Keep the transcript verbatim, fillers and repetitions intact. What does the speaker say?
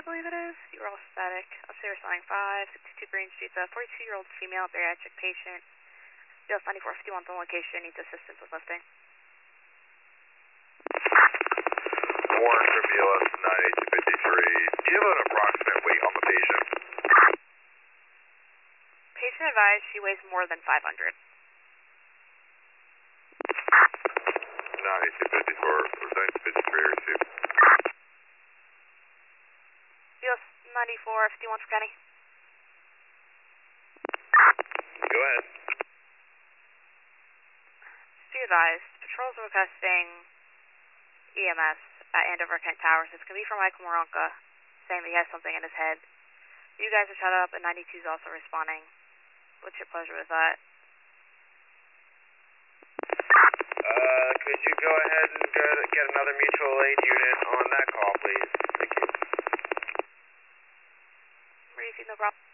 I believe it is. You were all static. I'll say responding five, sixty-two Green Street, a forty-two-year-old female bariatric patient. B L S ninety-four fifty-one on location, needs assistance with lifting. Warren for B L S ninety-two fifty-three. Do you have an approximate weight on the patient? Patient advised she weighs more than five hundred. ninety-two fifty-four, ninety-two fifty-three or two. B L S ninety-four fifty-one for Kenny. Go ahead. Be advised, patrols are requesting E M S at Andover Kent Towers. It's going to be from Michael Moronka, saying that he has something in his head. You guys are shut up, and ninety-two is also responding. What's your pleasure with that? Uh, could you go ahead and go to get another mutual aid unit on that call, please? Thank you. Where do you see no problem?